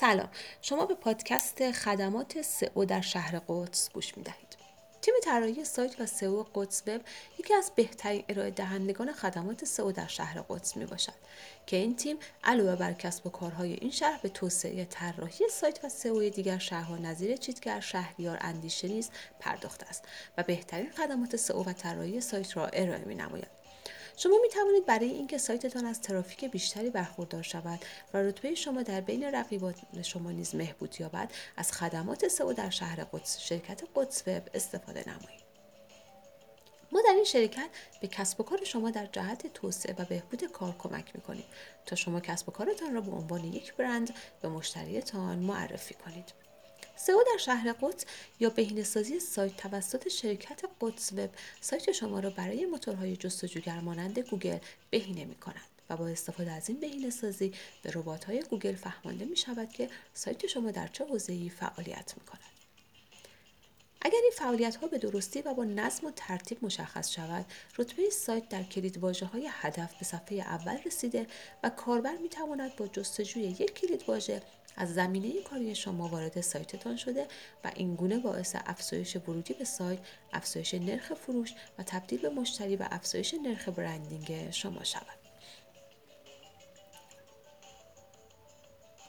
سلام، شما به پادکست خدمات سئو در شهر قدس گوش می‌دهید. تیم طراحی سایت و سئو قدس وب یکی از بهترین ارائه دهندگان خدمات سئو در شهر قدس میباشد که این تیم علاوه بر کسب و کارهای این شهر به توسعه طراحی سایت و سئو دیگر شهرها نظیر چیتگر، شهریار، اندیشه نیز پرداخته است و بهترین خدمات سئو و طراحی سایت را ارائه می‌نماید. شما می توانید برای اینکه سایتتان از ترافیک بیشتری برخوردار شود و رتبه شما در بین رقیبان شما نیز بهبود یابد، از خدمات سئو در شهر قدس شرکت قدس وب استفاده نمایید. ما در این شرکت به کسب و کار شما در جهت توسعه و بهبود کار کمک می‌کنیم تا شما کسب و کارتان را به عنوان یک برند به مشتریتان معرفی کنید. سئو در شهر قدس یا بهینه‌سازی سایت توسط شرکت قدس وب سایت شما را برای موتورهای جستجوگر مانند گوگل بهینه می‌کند و با استفاده از این بهینه‌سازی به ربات‌های گوگل فهمانده می‌شود که سایت شما در چه حوزه‌ای فعالیت می‌کند. اگر این فعالیت‌ها به درستی و با نظم و ترتیب مشخص شود، رتبه سایت در کلیدواژه‌های هدف به صفحه اول رسیده و کاربر می‌تواند با جستجوی یک کلیدواژه از زمینه کاری شما وارد سایتتان شده و این گونه باعث افزایش ورودی به سایت، افزایش نرخ فروش و تبدیل به مشتری و افزایش نرخ برندینگ شما شود.